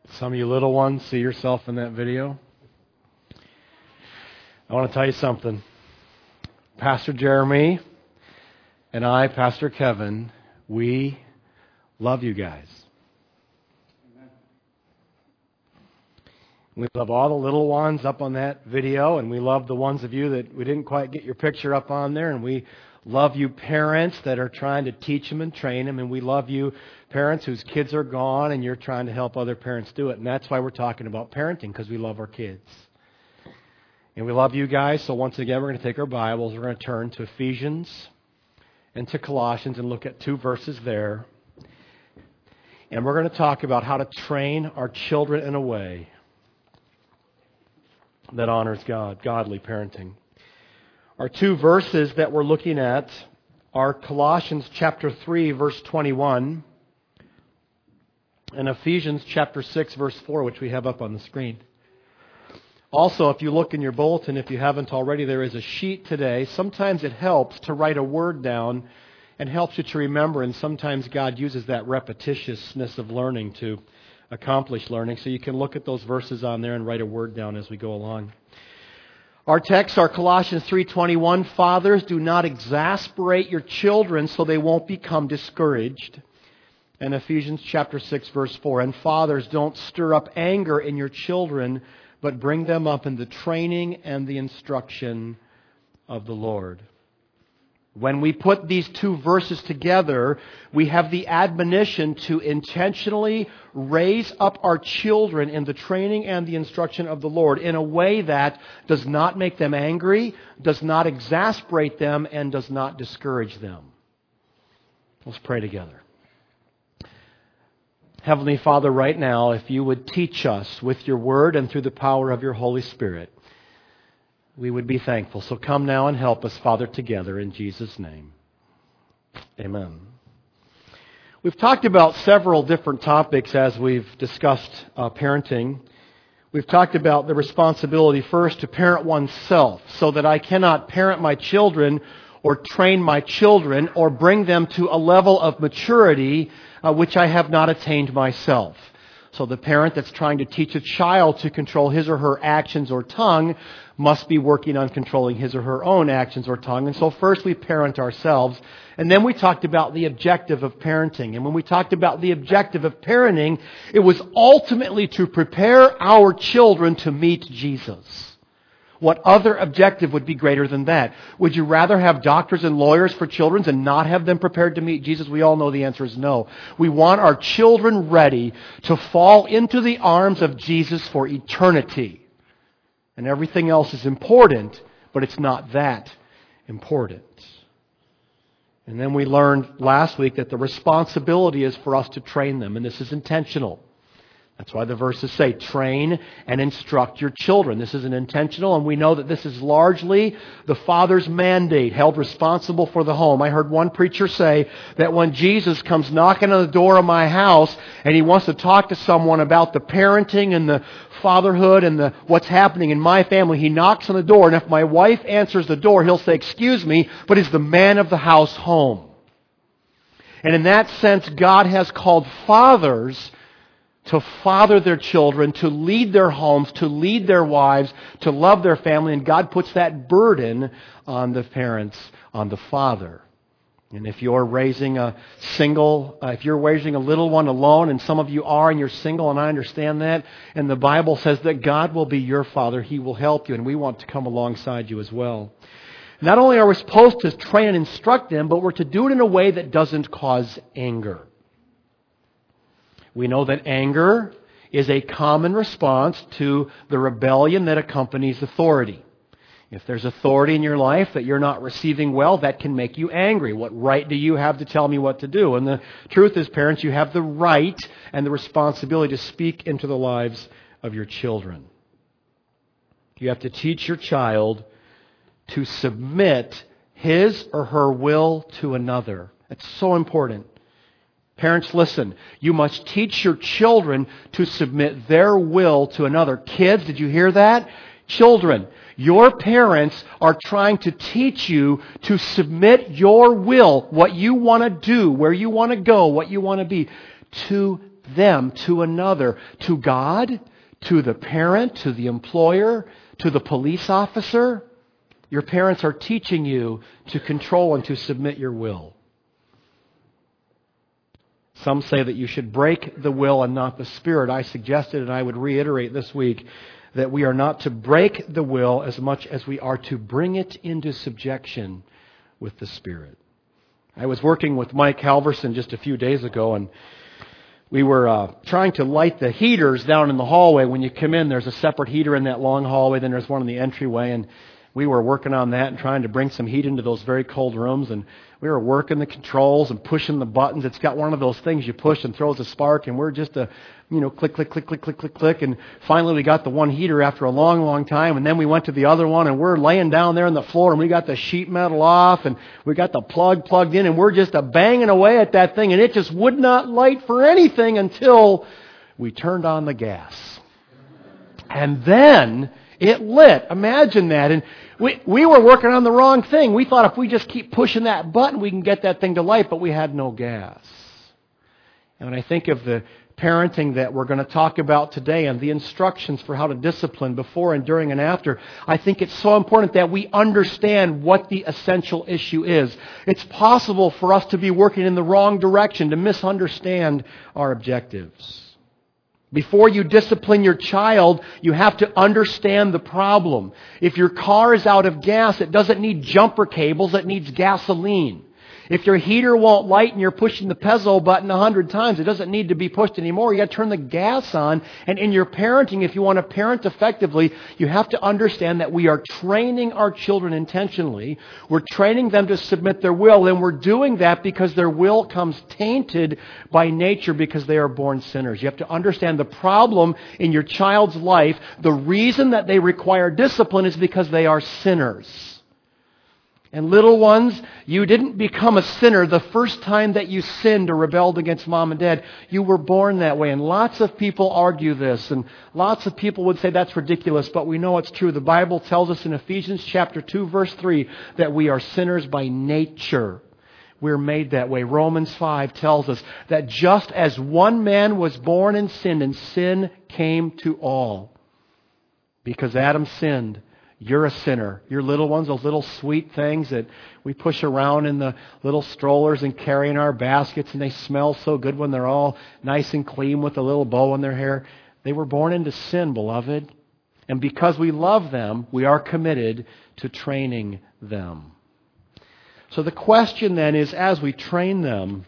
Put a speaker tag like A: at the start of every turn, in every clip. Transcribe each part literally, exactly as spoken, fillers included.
A: Some of you little ones see yourself in that video. I want to tell you something. Pastor Jeremy and I, Pastor Kevin, we love you guys. Amen. We love all the little ones up on that video, and we love the ones of you that we didn't quite get your picture up on there, and we love you parents that are trying to teach them and train them, and we love you parents whose kids are gone and you're trying to help other parents do it. And that's why we're talking about parenting, because we love our kids. And we love you guys, so once again we're going to take our Bibles, we're going to turn to Ephesians and to Colossians and look at two verses there. And we're going to talk about how to train our children in a way that honors God, godly parenting. Our two verses that we're looking at are Colossians chapter three, verse twenty-one, and Ephesians chapter six, verse four, which we have up on the screen. Also, if you look in your bulletin, if you haven't already, there is a sheet today. Sometimes it helps to write a word down and helps you to remember, and sometimes God uses that repetitiousness of learning to accomplish learning. So you can look at those verses on there and write a word down as we go along. Our texts are Colossians three twenty-one. Fathers, do not exasperate your children so they won't become discouraged. And Ephesians chapter six, verse four. And fathers, don't stir up anger in your children, but bring them up in the training and the instruction of the Lord. When we put these two verses together, we have the admonition to intentionally raise up our children in the training and the instruction of the Lord in a way that does not make them angry, does not exasperate them, and does not discourage them. Let's pray together. Heavenly Father, right now, if you would teach us with your word and through the power of your Holy Spirit, we would be thankful. So come now and help us, Father, together in Jesus' name. Amen. We've talked about several different topics as we've discussed uh, parenting. We've talked about the responsibility first to parent oneself, so that I cannot parent my children or train my children or bring them to a level of maturity uh, which I have not attained myself. So the parent that's trying to teach a child to control his or her actions or tongue must be working on controlling his or her own actions or tongue. And so first we parent ourselves, and then we talked about the objective of parenting. And when we talked about the objective of parenting, it was ultimately to prepare our children to meet Jesus. What other objective would be greater than that? Would you rather have doctors and lawyers for children and not have them prepared to meet Jesus? We all know the answer is no. We want our children ready to fall into the arms of Jesus for eternity. And everything else is important, but it's not that important. And then we learned last week that the responsibility is for us to train them, and this is intentional. That's why the verses say, train and instruct your children. This is an intentional, and we know that this is largely the father's mandate, held responsible for the home. I heard one preacher say that when Jesus comes knocking on the door of my house and he wants to talk to someone about the parenting and the fatherhood and the what's happening in my family, he knocks on the door, and if my wife answers the door, he'll say, excuse me, but is the man of the house home? And in that sense, God has called fathers to father their children, to lead their homes, to lead their wives, to love their family. And God puts that burden on the parents, on the father. And if you're raising a single, uh, if you're raising a little one alone, and some of you are and you're single, and I understand that, and the Bible says that God will be your father. He will help you, and we want to come alongside you as well. Not only are we supposed to train and instruct them, but we're to do it in a way that doesn't cause anger. We know that anger is a common response to the rebellion that accompanies authority. If there's authority in your life that you're not receiving well, that can make you angry. What right do you have to tell me what to do? And the truth is, parents, you have the right and the responsibility to speak into the lives of your children. You have to teach your child to submit his or her will to another. That's so important. Parents, listen. You must teach your children to submit their will to another. Kids, did you hear that? Children, your parents are trying to teach you to submit your will, what you want to do, where you want to go, what you want to be, to them to another, to God, to the parent, to the employer, to the police officer. Your parents are teaching you to control and to submit your will. Some say that you should break the will and not the spirit. I suggested, and I would reiterate this week, that we are not to break the will as much as we are to bring it into subjection with the Spirit. I was working with Mike Halverson just a few days ago, and we were uh, trying to light the heaters down in the hallway. When you come in, there's a separate heater in that long hallway, then there's one in the entryway, and we were working on that and trying to bring some heat into those very cold rooms, and we were working the controls and pushing the buttons. It's got one of those things you push and throws a spark, and we're just a, you know, click, click, click, click, click, click, click, and finally we got the one heater after a long, long time, and then we went to the other one, and we're laying down there on the floor, and we got the sheet metal off, and we got the plug plugged in, and we're just a banging away at that thing, and it just would not light for anything until we turned on the gas. And then it lit. Imagine that. And we we were working on the wrong thing. We thought if we just keep pushing that button, we can get that thing to light, but we had no gas. And when I think of the parenting that we're going to talk about today and the instructions for how to discipline before and during and after, I think it's so important that we understand what the essential issue is. It's possible for us to be working in the wrong direction, to misunderstand our objectives. Before you discipline your child, you have to understand the problem. If your car is out of gas, it doesn't need jumper cables, it needs gasoline. If your heater won't light and you're pushing the piezo button a hundred times, it doesn't need to be pushed anymore. You got to turn the gas on. And in your parenting, if you want to parent effectively, you have to understand that we are training our children intentionally. We're training them to submit their will, and we're doing that because their will comes tainted by nature because they are born sinners. You have to understand the problem in your child's life. The reason that they require discipline is because they are sinners. And little ones, you didn't become a sinner the first time that you sinned or rebelled against mom and dad. You were born that way. And lots of people argue this. And lots of people would say that's ridiculous. But we know it's true. The Bible tells us in Ephesians chapter two, verse three, that we are sinners by nature. We're made that way. Romans five tells us that just as one man was born in sin, and sin came to all. Because Adam sinned, you're a sinner. Your little ones, those little sweet things that we push around in the little strollers and carry in our baskets, and they smell so good when they're all nice and clean with a little bow in their hair. They were born into sin, beloved. And because we love them, we are committed to training them. So the question then is, as we train them,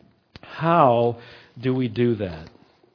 A: how do we do that?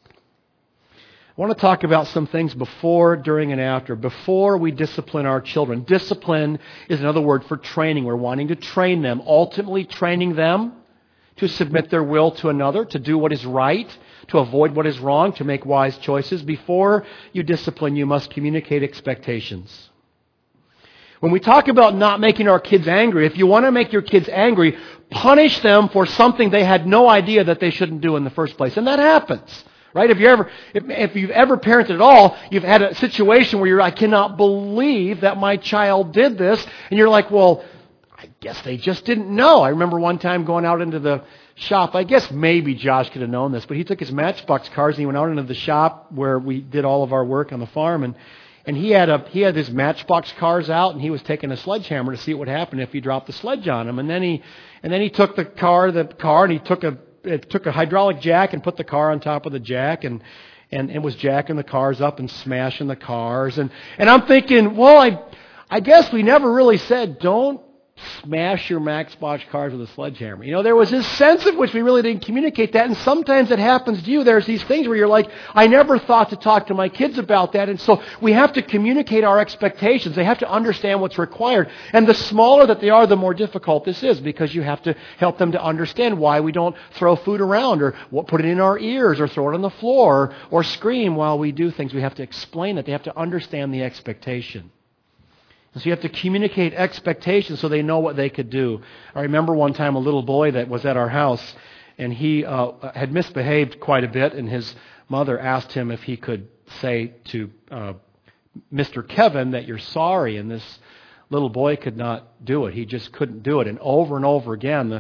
A: I want to talk about some things before, during, and after. Before we discipline our children. Discipline is another word for training. We're wanting to train them, ultimately training them to submit their will to another, to do what is right, to avoid what is wrong, to make wise choices. Before you discipline, you must communicate expectations. When we talk about not making our kids angry, if you want to make your kids angry, punish them for something they had no idea that they shouldn't do in the first place. And that happens. Right? If you ever, if, if you've ever parented at all, you've had a situation where you're, I cannot believe that my child did this. And you're like, well, I guess they just didn't know. I remember one time going out into the shop. I guess maybe Josh could have known this, but he took his Matchbox cars and he went out into the shop where we did all of our work on the farm. And, and he had a, he had his Matchbox cars out, and he was taking a sledgehammer to see what would happen if he dropped the sledge on him. And then he, and then he took the car, the car, and he took a, It took a hydraulic jack and put the car on top of the jack, and and it was jacking the cars up and smashing the cars. And, and I'm thinking, well, I I guess we never really said, don't smash your Matchbox cars with a sledgehammer. You know, there was this sense of which we really didn't communicate that, and sometimes it happens to you. There's these things where you're like, I never thought to talk to my kids about that, and so we have to communicate our expectations. They have to understand what's required, and the smaller that they are, the more difficult this is, because you have to help them to understand why we don't throw food around, or put it in our ears, or throw it on the floor, or scream while we do things. We have to explain it. They have to understand the expectation. So you have to communicate expectations so they know what they could do. I remember one time a little boy that was at our house, and he uh, had misbehaved quite a bit, and his mother asked him if he could say to uh, Mister Kevin that you're sorry, and this little boy could not do it. He just couldn't do it. And over and over again, the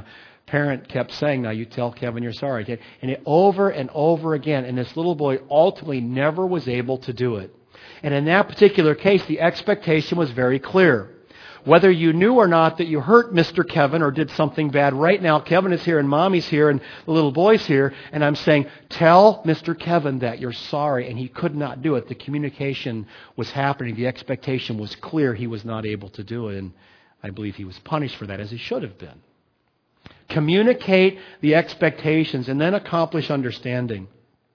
A: parent kept saying, now you tell Kevin you're sorry. Okay? And it over and over again. And this little boy ultimately never was able to do it. And in that particular case, the expectation was very clear. Whether you knew or not that you hurt Mister Kevin or did something bad, right now Kevin is here and Mommy's here and the little boy's here, and I'm saying, tell Mister Kevin that you're sorry, and he could not do it. The communication was happening. The expectation was clear. He was not able to do it, and I believe he was punished for that, as he should have been. Communicate the expectations and then accomplish understanding.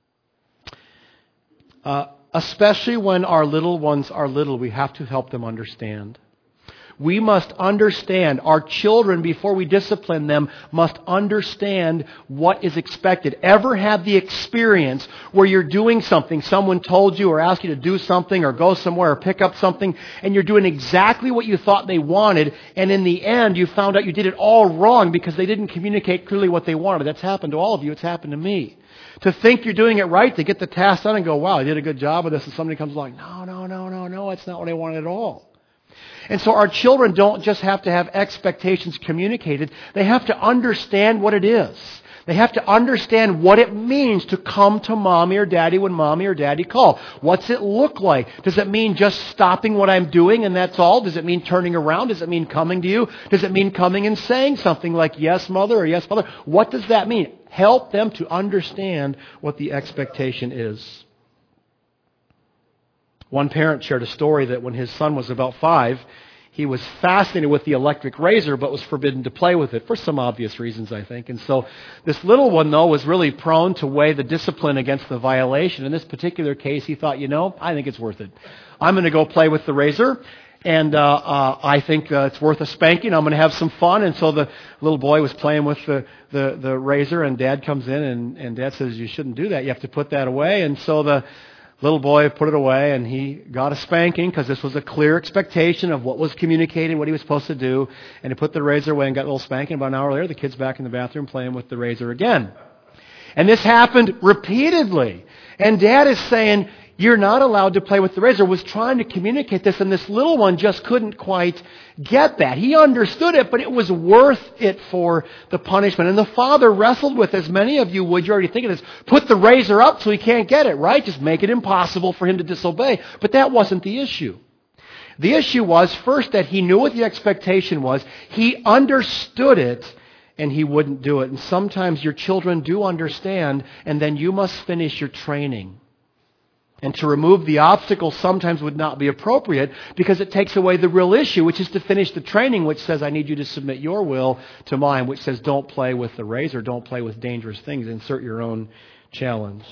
A: Uh, especially when our little ones are little, we have to help them understand. We must understand, our children, before we discipline them, must understand what is expected. Ever have the experience where you're doing something, someone told you or asked you to do something or go somewhere or pick up something, and you're doing exactly what you thought they wanted, and in the end you found out you did it all wrong because they didn't communicate clearly what they wanted. That's happened to all of you. It's happened to me. To think you're doing it right, to get the task done and go, wow, I did a good job of this, and somebody comes along, no, no, no, no, no, that's not what I wanted at all. And so our children don't just have to have expectations communicated. They have to understand what it is. They have to understand what it means to come to Mommy or Daddy when Mommy or Daddy call. What's it look like? Does it mean just stopping what I'm doing and that's all? Does it mean turning around? Does it mean coming to you? Does it mean coming and saying something like, yes, Mother, or yes, Father? What does that mean? Help them to understand what the expectation is. One parent shared a story that when his son was about five, he was fascinated with the electric razor, but was forbidden to play with it for some obvious reasons, I think. And so this little one, though, was really prone to weigh the discipline against the violation. In this particular case, he thought, you know, I think it's worth it. I'm going to go play with the razor, and uh, uh, I think uh, it's worth a spanking. I'm going to have some fun. And so the little boy was playing with the, the, the razor, and Dad comes in, and, and Dad says, you shouldn't do that. You have to put that away. And so the little boy put it away, and he got a spanking because this was a clear expectation of what was communicated, what he was supposed to do. And he put the razor away and got a little spanking. About an hour later, the kid's back in the bathroom playing with the razor again. And this happened repeatedly. And Dad is saying, you're not allowed to play with the razor. Was trying to communicate this, and this little one just couldn't quite get that. He understood it, but it was worth it for the punishment. And the father wrestled with, as many of you would, you're already thinking this, put the razor up so he can't get it, right? Just make it impossible for him to disobey. But that wasn't the issue. The issue was, first, that he knew what the expectation was. He understood it, and he wouldn't do it. And sometimes your children do understand, and then you must finish your training. And to remove the obstacle sometimes would not be appropriate because it takes away the real issue, which is to finish the training, which says, I need you to submit your will to mine, which says, don't play with the razor, don't play with dangerous things, insert your own challenge.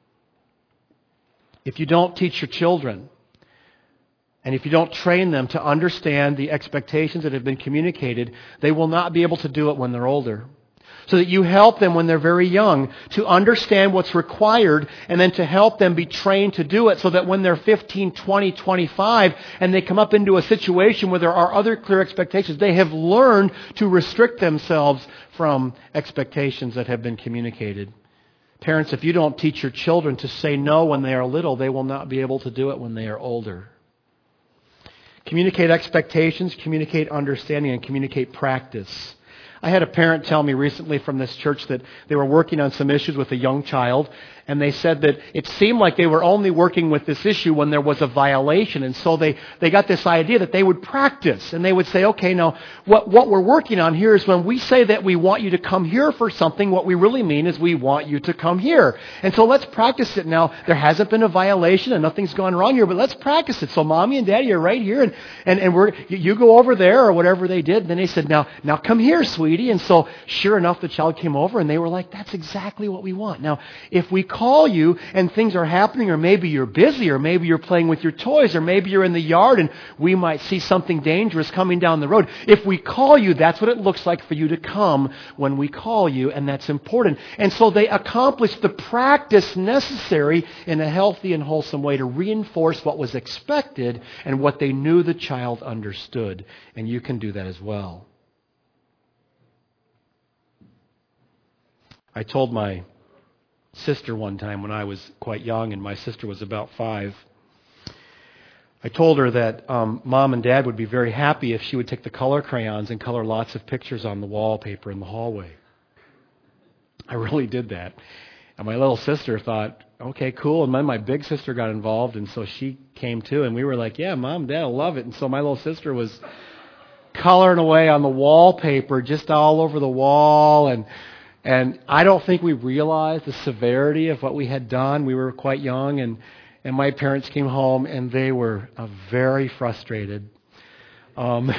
A: If you don't teach your children, and if you don't train them to understand the expectations that have been communicated, they will not be able to do it when they're older. So that you help them when they're very young to understand what's required, and then to help them be trained to do it so that when they're fifteen, twenty, twenty-five and they come up into a situation where there are other clear expectations, they have learned to restrict themselves from expectations that have been communicated. Parents, if you don't teach your children to say no when they are little, they will not be able to do it when they are older. Communicate expectations, communicate understanding, and communicate practice. I had a parent tell me recently from this church that they were working on some issues with a young child, and they said that it seemed like they were only working with this issue when there was a violation. And so they, they got this idea that they would practice, and they would say, okay, now what, what we're working on here is when we say that we want you to come here for something, what we really mean is we want you to come here. And so let's practice it now. There hasn't been a violation and nothing's gone wrong here, but let's practice it. So Mommy and Daddy are right here, and, and, and we're you go over there or whatever they did. And then they said, now, now come here, sweetie. And so sure enough, the child came over, and they were like, that's exactly what we want. Now, if we call you and things are happening, or maybe you're busy, or maybe you're playing with your toys, or maybe you're in the yard and we might see something dangerous coming down the road. If we call you, that's what it looks like for you to come when we call you, and that's important. And so they accomplished the practice necessary in a healthy and wholesome way to reinforce what was expected and what they knew the child understood. And you can do that as well. I told my sister one time when I was quite young, and my sister was about five, I told her that um, Mom and Dad would be very happy if she would take the color crayons and color lots of pictures on the wallpaper in the hallway. I really did that. And my little sister thought, okay, cool. And then my big sister got involved, and so she came too. And we were like, yeah, Mom, Dad, I love it. And so my little sister was coloring away on the wallpaper, just all over the wall. And and I don't think we realized the severity of what we had done. We were quite young, and, and my parents came home, and they were uh, very frustrated. Um,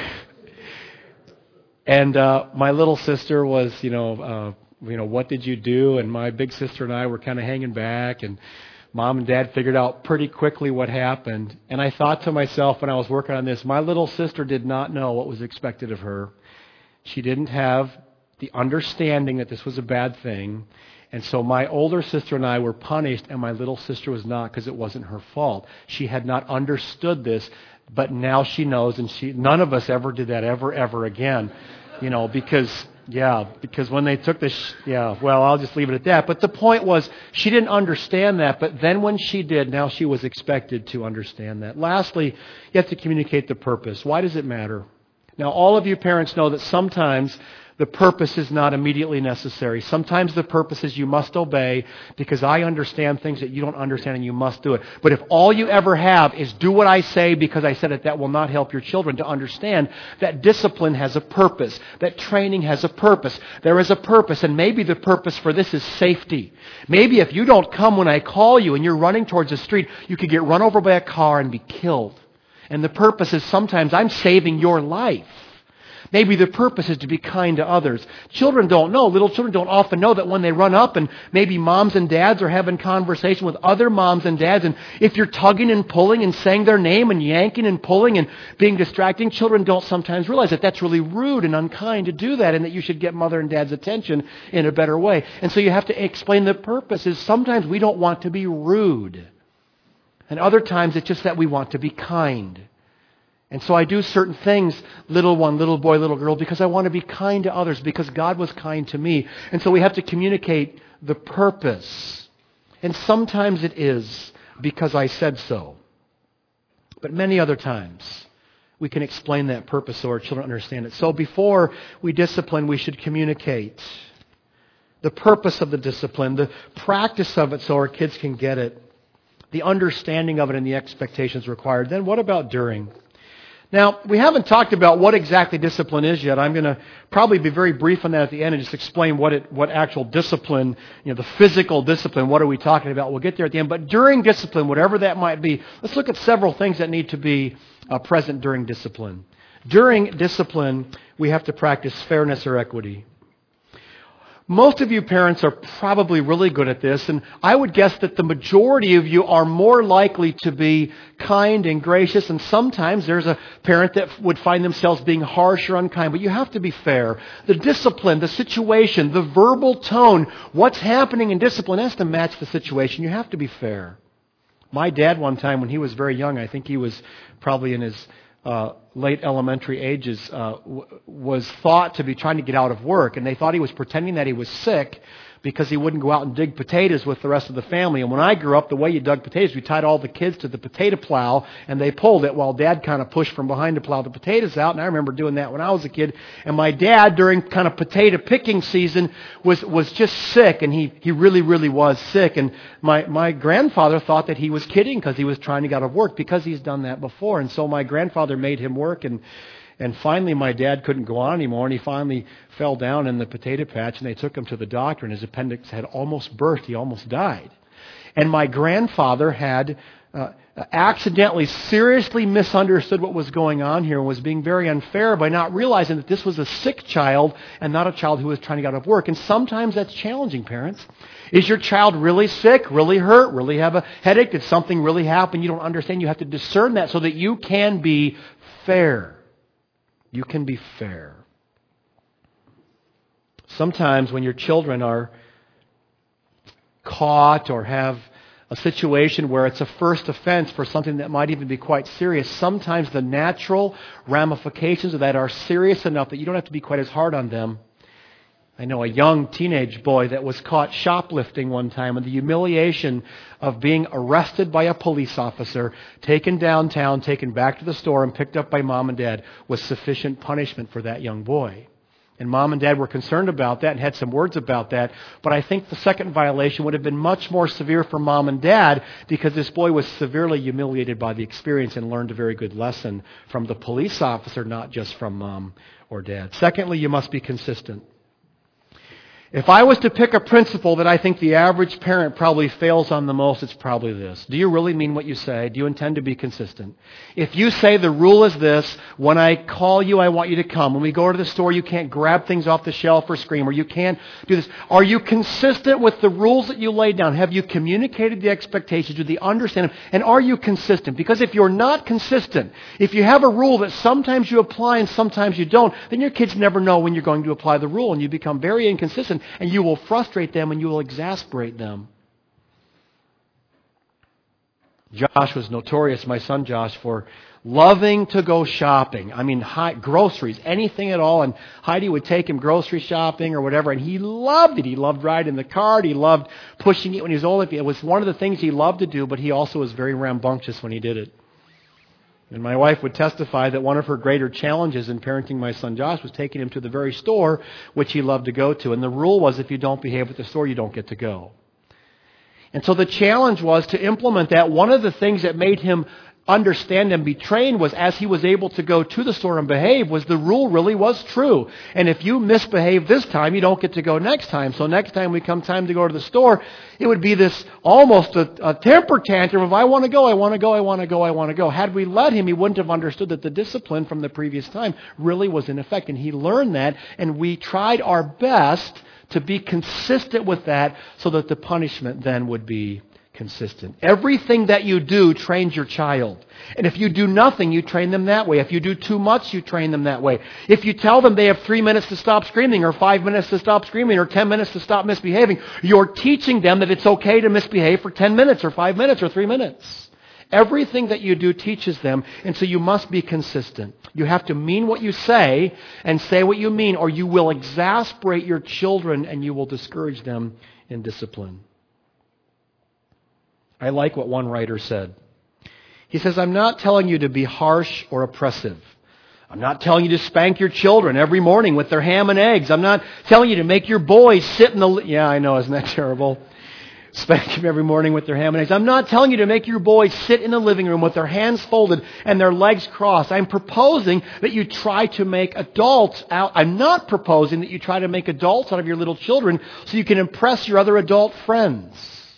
A: and uh, my little sister was, you know, uh, you know, what did you do? And my big sister and I were kind of hanging back, and Mom and Dad figured out pretty quickly what happened. And I thought to myself when I was working on this, my little sister did not know what was expected of her. She didn't have the understanding that this was a bad thing. And so my older sister and I were punished, and my little sister was not, because it wasn't her fault. She had not understood this, but now she knows, and she none of us ever did that ever, ever again. You know, because... Yeah, because when they took this, yeah, well, I'll just leave it at that. But the point was, she didn't understand that. But then when she did, now she was expected to understand that. Lastly, you have to communicate the purpose. Why does it matter? Now, all of you parents know that sometimes the purpose is not immediately necessary. Sometimes the purpose is you must obey because I understand things that you don't understand and you must do it. But if all you ever have is do what I say because I said it, that will not help your children to understand that discipline has a purpose, that training has a purpose. There is a purpose, and maybe the purpose for this is safety. Maybe if you don't come when I call you and you're running towards the street, you could get run over by a car and be killed. And the purpose is sometimes I'm saving your life. Maybe the purpose is to be kind to others. Children don't know. Little children don't often know that when they run up and maybe moms and dads are having conversation with other moms and dads, and if you're tugging and pulling and saying their name and yanking and pulling and being distracting, children don't sometimes realize that that's really rude and unkind to do that, and that you should get mother and dad's attention in a better way. And so you have to explain the purpose. Is sometimes we don't want to be rude. And other times it's just that we want to be kind. And so I do certain things, little one, little boy, little girl, because I want to be kind to others, because God was kind to me. And so we have to communicate the purpose. And sometimes it is because I said so. But many other times we can explain that purpose so our children understand it. So before we discipline, we should communicate the purpose of the discipline, the practice of it so our kids can get it, the understanding of it and the expectations required. Then what about during? Now, we haven't talked about what exactly discipline is yet. I'm going to probably be very brief on that at the end and just explain what it, what actual discipline, you know, the physical discipline, what are we talking about? We'll get there at the end. But during discipline, whatever that might be, let's look at several things that need to be uh, present during discipline. During discipline, we have to practice fairness or equity. Most of you parents are probably really good at this, and I would guess that the majority of you are more likely to be kind and gracious, and sometimes there's a parent that would find themselves being harsh or unkind, but you have to be fair. The discipline, the situation, the verbal tone, what's happening in discipline has to match the situation. You have to be fair. My dad one time when he was very young, I think he was probably in his Uh, late elementary ages, uh, w- was thought to be trying to get out of work, and they thought he was pretending that he was sick because he wouldn't go out and dig potatoes with the rest of the family. And when I grew up, the way you dug potatoes, we tied all the kids to the potato plow, and they pulled it while Dad kind of pushed from behind to plow the potatoes out. And I remember doing that when I was a kid. And my dad, during kind of potato picking season, was was just sick, and he, he really, really was sick. And my, my grandfather thought that he was kidding because he was trying to get out of work because he's done that before. And so my grandfather made him work, and And finally, my dad couldn't go on anymore, and he finally fell down in the potato patch, and they took him to the doctor, and his appendix had almost burst. He almost died. And my grandfather had uh, accidentally, seriously misunderstood what was going on here and was being very unfair by not realizing that this was a sick child and not a child who was trying to get out of work. And sometimes that's challenging, parents. Is your child really sick, really hurt, really have a headache? Did something really happen you don't understand? You have to discern that so that you can be fair. You can be fair. Sometimes when your children are caught or have a situation where it's a first offense for something that might even be quite serious, sometimes the natural ramifications of that are serious enough that you don't have to be quite as hard on them. I know a young teenage boy that was caught shoplifting one time, and the humiliation of being arrested by a police officer, taken downtown, taken back to the store, and picked up by mom and dad was sufficient punishment for that young boy. And Mom and Dad were concerned about that and had some words about that. But I think the second violation would have been much more severe for Mom and Dad because this boy was severely humiliated by the experience and learned a very good lesson from the police officer, not just from Mom or Dad. Secondly, you must be consistent. If I was to pick a principle that I think the average parent probably fails on the most, it's probably this. Do you really mean what you say? Do you intend to be consistent? If you say the rule is this, when I call you, I want you to come. When we go to the store, you can't grab things off the shelf or scream, or you can't do this. Are you consistent with the rules that you laid down? Have you communicated the expectations? Do they understand them? And are you consistent? Because if you're not consistent, if you have a rule that sometimes you apply and sometimes you don't, then your kids never know when you're going to apply the rule, and you become very inconsistent. And you will frustrate them and you will exasperate them. Josh was notorious, my son Josh, for loving to go shopping. I mean, high, groceries, anything at all. And Heidi would take him grocery shopping or whatever, and he loved it. He loved riding the cart. He loved pushing it when he was old. It was one of the things he loved to do, but he also was very rambunctious when he did it. And my wife would testify that one of her greater challenges in parenting my son Josh was taking him to the very store which he loved to go to. And the rule was if you don't behave at the store, you don't get to go. And so the challenge was to implement that. One of the things that made him understand and be trained was as he was able to go to the store and behave was the rule really was true. And if you misbehave this time, you don't get to go next time. So next time we come time to go to the store, it would be this almost a, a temper tantrum of I want to go, I want to go, I want to go, I want to go. Had we let him, he wouldn't have understood that the discipline from the previous time really was in effect. And he learned that, and we tried our best to be consistent with that so that the punishment then would be consistent. Everything that you do trains your child. And if you do nothing, you train them that way. If you do too much, you train them that way. If you tell them they have three minutes to stop screaming, or five minutes to stop screaming, or ten minutes to stop misbehaving, you're teaching them that it's okay to misbehave for ten minutes, or five minutes, or three minutes. Everything that you do teaches them, and so you must be consistent. You have to mean what you say and say what you mean, or you will exasperate your children and you will discourage them in discipline. I like what one writer said. He says, I'm not telling you to be harsh or oppressive. I'm not telling you to spank your children every morning with their ham and eggs. I'm not telling you to make your boys sit in the... Li- yeah, I know, isn't that terrible? Spank them every morning with their ham and eggs. I'm not telling you to make your boys sit in the living room with their hands folded and their legs crossed. I'm proposing that you try to make adults out... I'm not proposing that you try to make adults out of your little children so you can impress your other adult friends.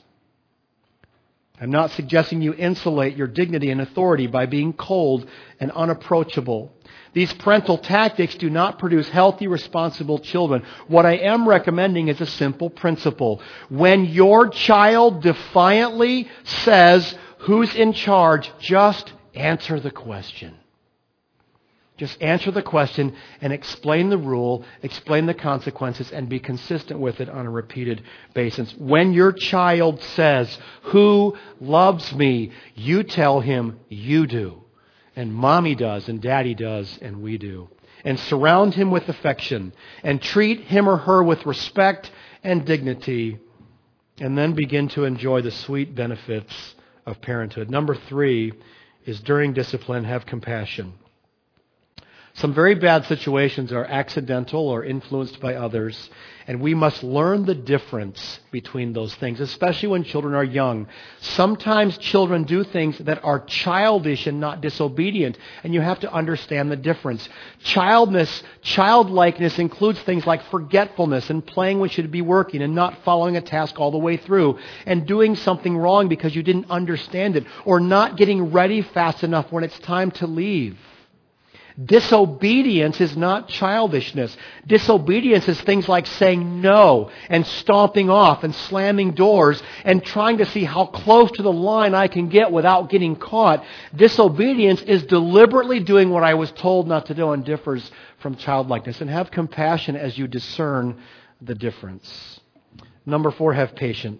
A: I'm not suggesting you insulate your dignity and authority by being cold and unapproachable. These parental tactics do not produce healthy, responsible children. What I am recommending is a simple principle. When your child defiantly says, who's in charge, just answer the question. Just answer the question and explain the rule, explain the consequences, and be consistent with it on a repeated basis. When your child says, who loves me, you tell him, you do. And mommy does, and daddy does, and we do. And surround him with affection, and treat him or her with respect and dignity, and then begin to enjoy the sweet benefits of parenthood. Number three is during discipline, have compassion. Some very bad situations are accidental or influenced by others, and we must learn the difference between those things, especially when children are young. Sometimes children do things that are childish and not disobedient, and you have to understand the difference. Childness, childlikeness includes things like forgetfulness and playing when you should be working and not following a task all the way through and doing something wrong because you didn't understand it, or not getting ready fast enough when it's time to leave. Disobedience is not childishness. Disobedience is things like saying no and stomping off and slamming doors and trying to see how close to the line I can get without getting caught. Disobedience is deliberately doing what I was told not to do and differs from childlikeness. And have compassion as you discern the difference. Number four, have patience.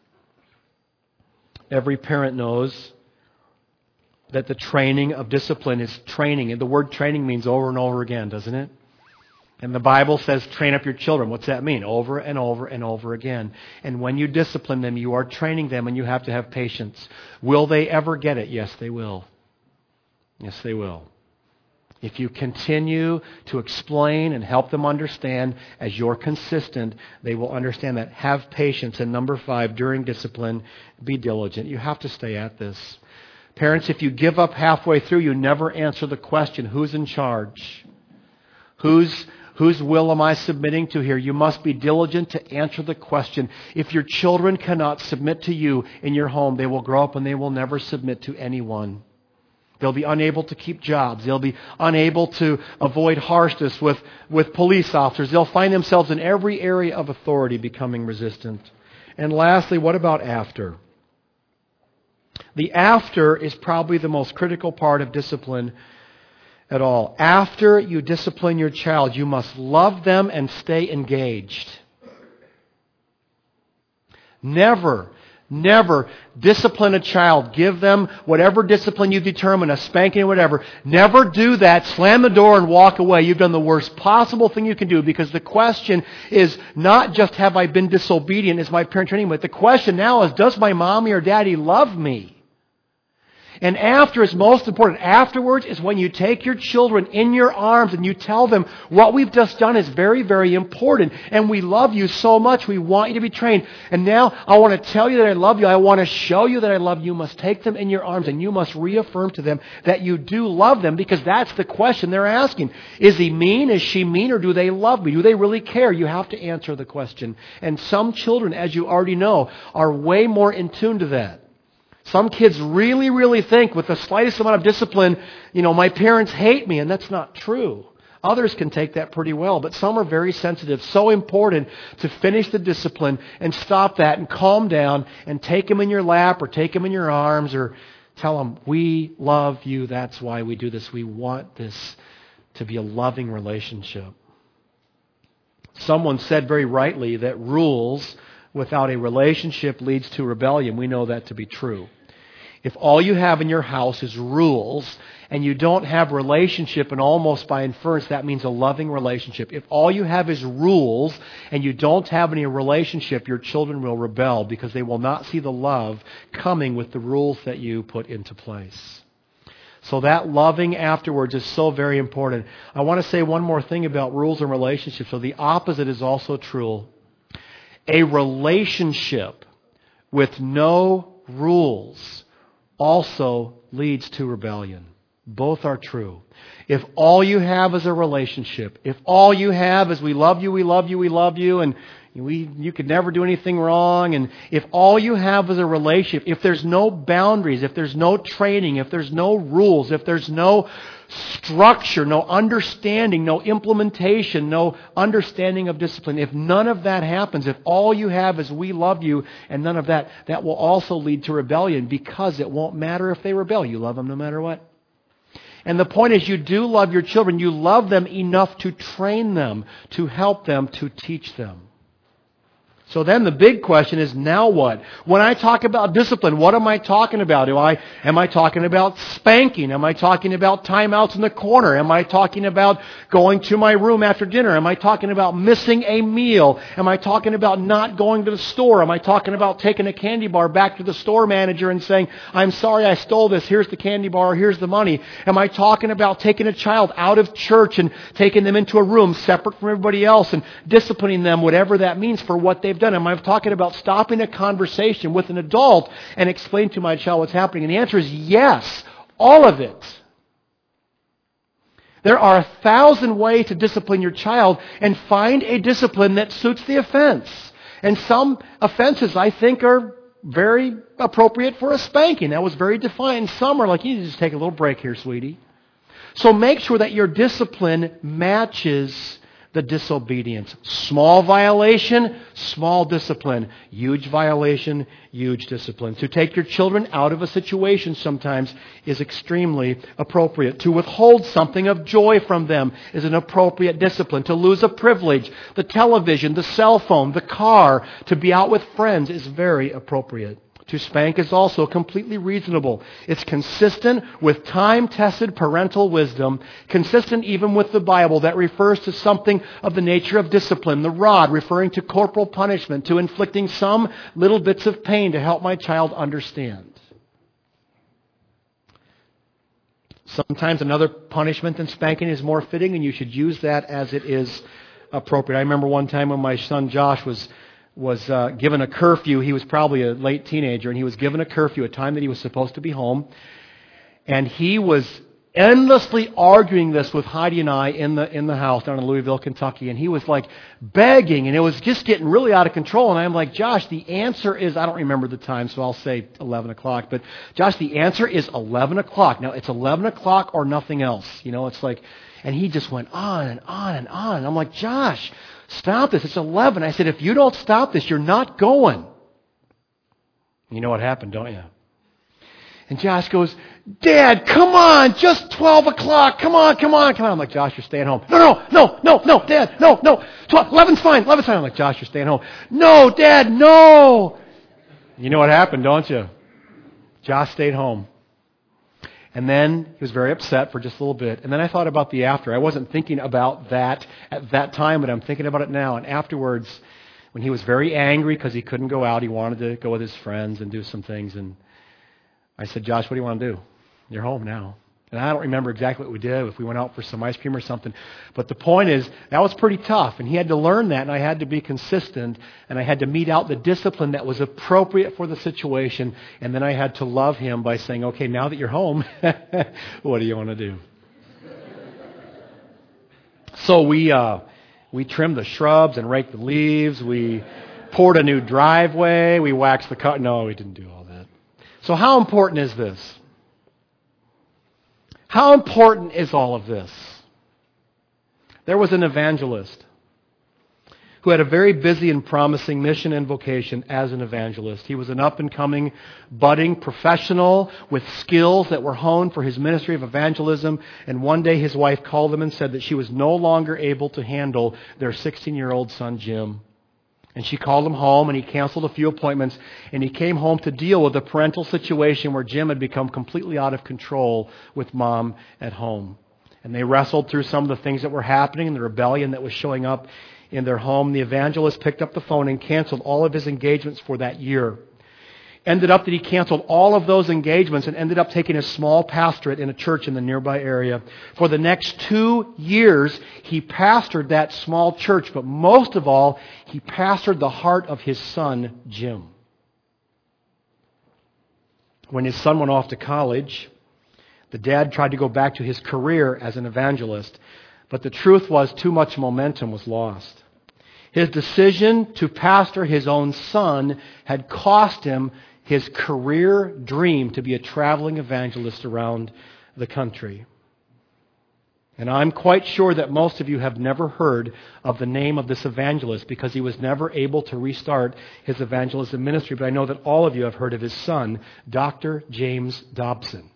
A: Every parent knows that the training of discipline is training. And the word training means over and over again, doesn't it? And the Bible says, train up your children. What's that mean? Over and over and over again. And when you discipline them, you are training them, and you have to have patience. Will they ever get it? Yes, they will. Yes, they will. If you continue to explain and help them understand as you're consistent, they will understand that. Have patience. And number five, during discipline, be diligent. You have to stay at this. Parents, if you give up halfway through, you never answer the question, who's in charge? Whose, whose will am I submitting to here? You must be diligent to answer the question. If your children cannot submit to you in your home, they will grow up and they will never submit to anyone. They'll be unable to keep jobs. They'll be unable to avoid harshness with, with police officers. They'll find themselves in every area of authority becoming resistant. And lastly, what about after? The after is probably the most critical part of discipline at all. After you discipline your child, you must love them and stay engaged. Never Never discipline a child. Give them whatever discipline you determine, a spanking or whatever. Never do that. Slam the door and walk away. You've done the worst possible thing you can do, because the question is not just have I been disobedient, is my parent training, but the question now is, does my mommy or daddy love me? And after is most important. Afterwards is when you take your children in your arms and you tell them what we've just done is very, very important. And we love you so much. We want you to be trained. And now I want to tell you that I love you. I want to show you that I love you. You must take them in your arms and you must reaffirm to them that you do love them, because that's the question they're asking. Is he mean? Is she mean? Or do they love me? Do they really care? You have to answer the question. And some children, as you already know, are way more in tune to that. Some kids really, really think with the slightest amount of discipline, you know, my parents hate me, and that's not true. Others can take that pretty well, but some are very sensitive. So important to finish the discipline and stop that and calm down and take them in your lap or take them in your arms or tell them, we love you, that's why we do this. We want this to be a loving relationship. Someone said very rightly that rules without a relationship leads to rebellion. We know that to be true. If all you have in your house is rules and you don't have relationship, and almost by inference that means a loving relationship. If all you have is rules and you don't have any relationship, your children will rebel because they will not see the love coming with the rules that you put into place. So that loving afterwards is so very important. I want to say one more thing about rules and relationships. So the opposite is also true. A relationship with no rules also leads to rebellion. Both are true. If all you have is a relationship, if all you have is we love you, we love you, we love you, and we you could never do anything wrong, and if all you have is a relationship, if there's no boundaries, if there's no training, if there's no rules, if there's no structure, no understanding, no implementation, no understanding of discipline, if none of that happens, if all you have is we love you and none of that, that will also lead to rebellion, because it won't matter if they rebel. You love them no matter what. And the point is, you do love your children. You love them enough to train them, to help them, to teach them. So then the big question is, now what? When I talk about discipline, what am I talking about? Do I, am I talking about spanking? Am I talking about timeouts in the corner? Am I talking about going to my room after dinner? Am I talking about missing a meal? Am I talking about not going to the store? Am I talking about taking a candy bar back to the store manager and saying, I'm sorry I stole this, here's the candy bar, here's the money? Am I talking about taking a child out of church and taking them into a room separate from everybody else and disciplining them, whatever that means, for what they've done? Am I talking about stopping a conversation with an adult and explain to my child what's happening? And the answer is yes, all of it. There are a thousand ways to discipline your child, and find a discipline that suits the offense. And some offenses, I think, are very appropriate for a spanking. That was very defined. Some are like, you need to just take a little break here, sweetie. So make sure that your discipline matches the disobedience. Small violation, small discipline. Huge violation, huge discipline. To take your children out of a situation sometimes is extremely appropriate. To withhold something of joy from them is an appropriate discipline. To lose a privilege, the television, the cell phone, the car, to be out with friends is very appropriate. To spank is also completely reasonable. It's consistent with time-tested parental wisdom, consistent even with the Bible that refers to something of the nature of discipline. The rod referring to corporal punishment, to inflicting some little bits of pain to help my child understand. Sometimes another punishment than spanking is more fitting, and you should use that as it is appropriate. I remember one time when my son Josh was was uh, given a curfew. He was probably a late teenager, and he was given a curfew, a time that he was supposed to be home. And he was endlessly arguing this with Heidi and I in the in the house down in Louisville, Kentucky. And he was like begging, and it was just getting really out of control. And I'm like, Josh, the answer is, I don't remember the time, so I'll say eleven o'clock. But Josh, the answer is eleven o'clock. Now, it's eleven o'clock or nothing else. You know, it's like, and he just went on and on and on. And I'm like, Josh, stop this. It's eleven. I said, if you don't stop this, you're not going. You know what happened, don't you? And Josh goes, Dad, come on, just twelve o'clock. Come on, come on, come on. I'm like, Josh, you're staying home. No, no, no, no, no, Dad, no, no. twelve, eleven's fine, eleven's fine. I'm like, Josh, you're staying home. No, Dad, no. You know what happened, don't you? Josh stayed home. And then he was very upset for just a little bit. And then I thought about the after. I wasn't thinking about that at that time, but I'm thinking about it now. And afterwards, when he was very angry because he couldn't go out, he wanted to go with his friends and do some things. And I said, Josh, what do you want to do? You're home now. And I don't remember exactly what we did, if we went out for some ice cream or something. But the point is, that was pretty tough. And he had to learn that, and I had to be consistent, and I had to mete out the discipline that was appropriate for the situation. And then I had to love him by saying, okay, now that you're home, what do you want to do? So we uh, we trimmed the shrubs and raked the leaves. We poured a new driveway. We waxed the cut. No, we didn't do all that. So how important is this? How important is all of this? There was an evangelist who had a very busy and promising mission and vocation as an evangelist. He was an up-and-coming, budding professional with skills that were honed for his ministry of evangelism. And one day his wife called him and said that she was no longer able to handle their sixteen-year-old son, Jim. And she called him home, and he canceled a few appointments, and he came home to deal with the parental situation where Jim had become completely out of control with Mom at home. And they wrestled through some of the things that were happening and the rebellion that was showing up in their home. The evangelist picked up the phone and canceled all of his engagements for that year. Ended up that he canceled all of those engagements and ended up taking a small pastorate in a church in the nearby area. For the next two years, he pastored that small church, but most of all, he pastored the heart of his son, Jim. When his son went off to college, the dad tried to go back to his career as an evangelist, but the truth was too much momentum was lost. His decision to pastor his own son had cost him his career dream to be a traveling evangelist around the country. And I'm quite sure that most of you have never heard of the name of this evangelist because he was never able to restart his evangelism ministry. But I know that all of you have heard of his son, Doctor James Dobson,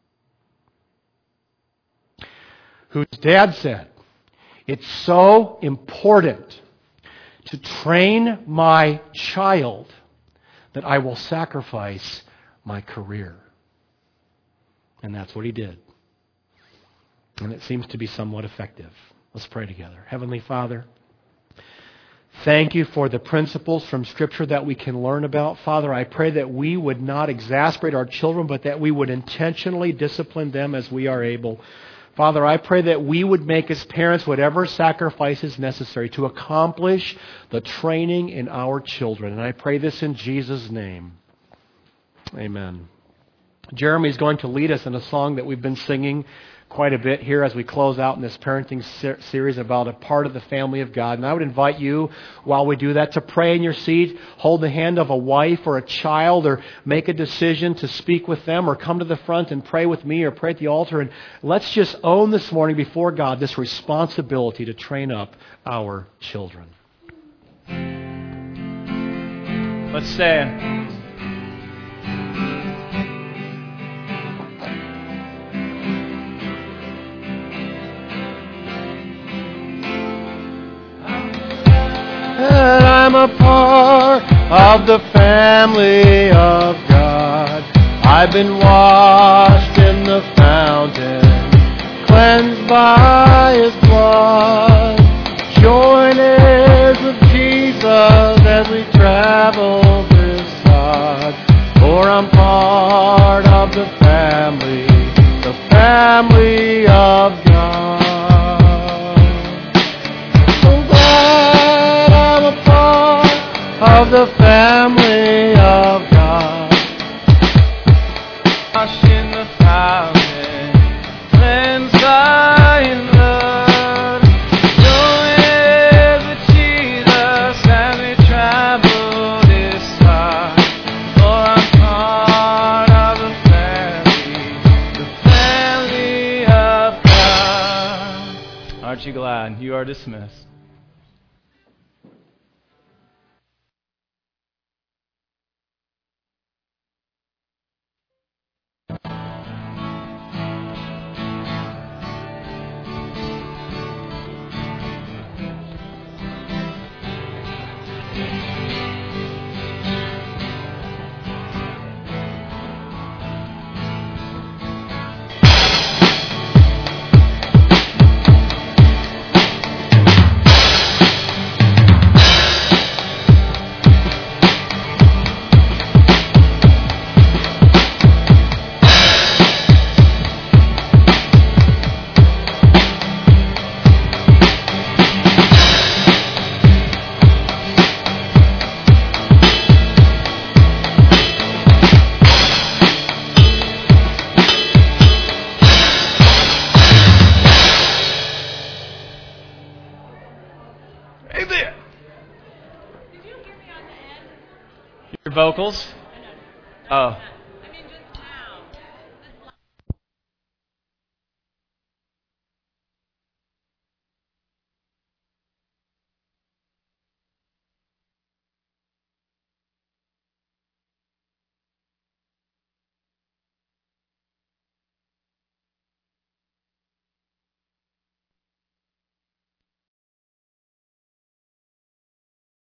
A: whose dad said, "It's so important to train my child that I will sacrifice my career." And that's what he did. And it seems to be somewhat effective. Let's pray together. Heavenly Father, thank you for the principles from Scripture that we can learn about. Father, I pray that we would not exasperate our children, but that we would intentionally discipline them as we are able. Father, I pray that we would make as parents whatever sacrifice is necessary to accomplish the training in our children. And I pray this in Jesus' name. Amen. Jeremy is going to lead us in a song that we've been singing quite a bit here as we close out in this parenting ser- series about a part of the family of God. And I would invite you, while we do that, to pray in your seat, hold the hand of a wife or a child, or make a decision to speak with them, or come to the front and pray with me, or pray at the altar. And let's just own this morning before God this responsibility to train up our children. Let's stand. And I'm a part of the family of God. I've been washed in the fountain, cleansed by His blood. Join heirs with Jesus as we travel this sod. For I'm part of the family, the family. family of God. So glad I'm a part of the family of God. Washed in the fountain, cleansed by His blood. Knowing that Jesus has me traveled this far, for I'm part of the family, the family of God. Aren't you glad? You are dismissed. Your vocals? Oh.